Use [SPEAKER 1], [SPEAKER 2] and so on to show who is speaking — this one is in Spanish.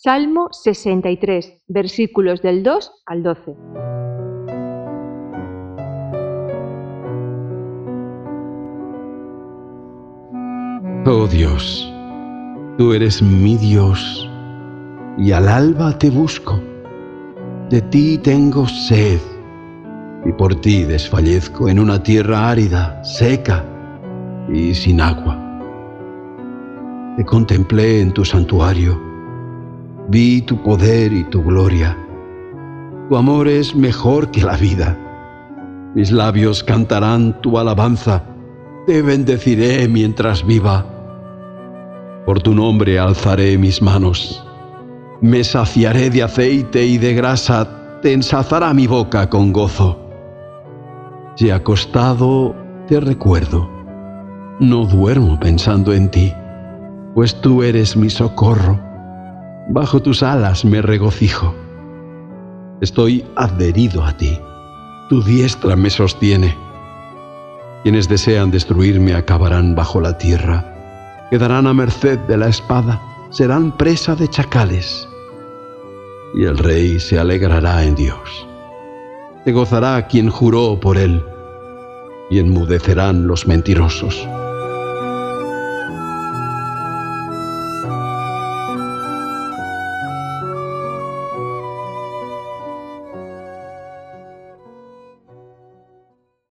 [SPEAKER 1] Salmo 63, versículos del 2 al 12.
[SPEAKER 2] Oh Dios, tú eres mi Dios, y al alba te busco. De ti tengo sed, y por ti desfallezco en una tierra árida, seca y sin agua. Te contemplé en tu santuario, vi tu poder y tu gloria. Tu amor es mejor que la vida. Mis labios cantarán tu alabanza, te bendeciré mientras viva. Por tu nombre alzaré mis manos, me saciaré de aceite y de grasa, te ensalzará mi boca con gozo. Si acostado te recuerdo, no duermo pensando en ti, pues tú eres mi socorro. Bajo tus alas me regocijo. Estoy adherido a ti, tu diestra me sostiene. Quienes desean destruirme acabarán bajo la tierra, quedarán a merced de la espada, serán presa de chacales. Y el rey se alegrará en Dios. Se gozará quien juró por él, y enmudecerán los mentirosos.